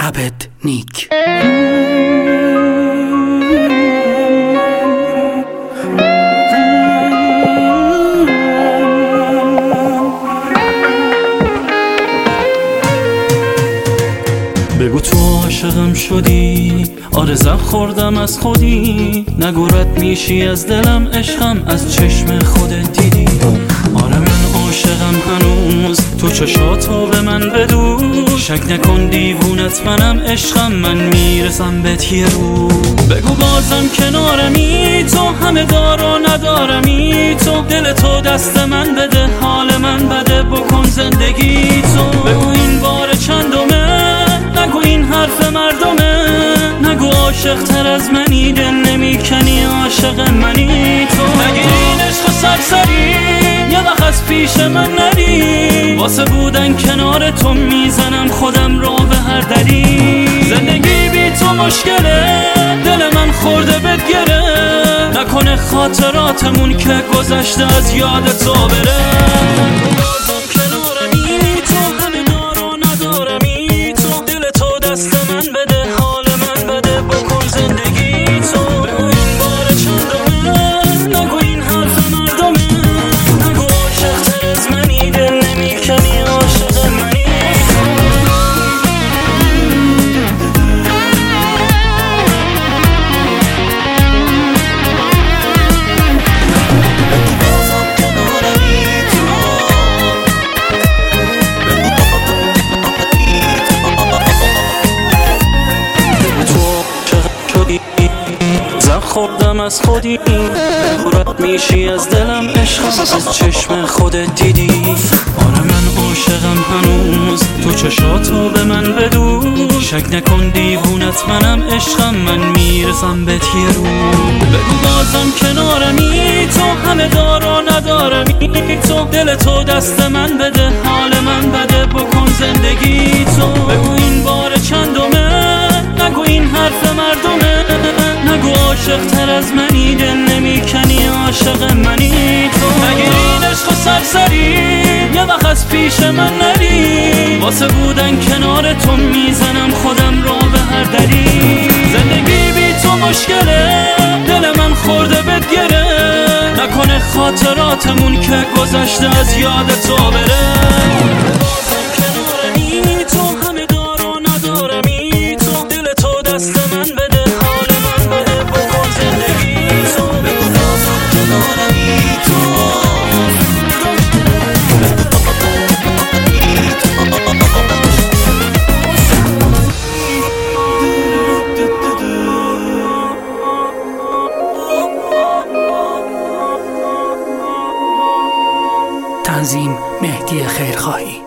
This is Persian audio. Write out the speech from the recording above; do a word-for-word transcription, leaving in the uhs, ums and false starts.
عبد نیک. بگو تو عاشقم شدی، آرزم خوردم از خودی، نگو رد میشی از دلم، عشقم از چشم خودت دیدی. آره من عاشقم هنوز، تو چشاتو به من بدو، شک نکن دیوونت منم، عشقم من میرسم بهت یه رو. بگو بازم کنارمی، تو همه دار و ندارمی، تو دل تو دست من بده، حال من بده، بکن زندگی تو. بگو این بار چندمه، نگو این حرف مردمه، نگو عاشق تر از منی، دل نمی کنی عاشق منی تو. مگه این عشق سرسری یه وقت از پیش من نری، واسه بودن کنار تو میزنم خودم رو به هر دری. زندگی بی تو مشکله، دل من خورده بهت گره، نکنه خاطراتمون که گذشته از یاد تو بره. زم خوردم از خودی، رد میشی از دلم، عشقم از چشم خودت دیدی. آره من عاشقم هنوز، تو چشاتو به من بدو، شک نکن دیوونت منم، عشقم من میرسم بهت یه رو. بگو بازم کنارمی، تو همه دار و ندارمی، تو دل تو دست من بده، حال من بده، بکن زندگی تو. بگو این بار چندمه، نگو این حرف مردمه، نگو عاشق تر از منی، دل نمی کنی عاشق منی تو. مگه این عشق سرسری یه وقت از پیش من نری، واسه بودن کنار تو میزنم خودم رو به هر دری. زندگی بی تو مشکله، دل من خورده بهت گره، نکنه خاطراتمون که گذشته از یاد تو بره. تنظیم مهدی خیرخواهی.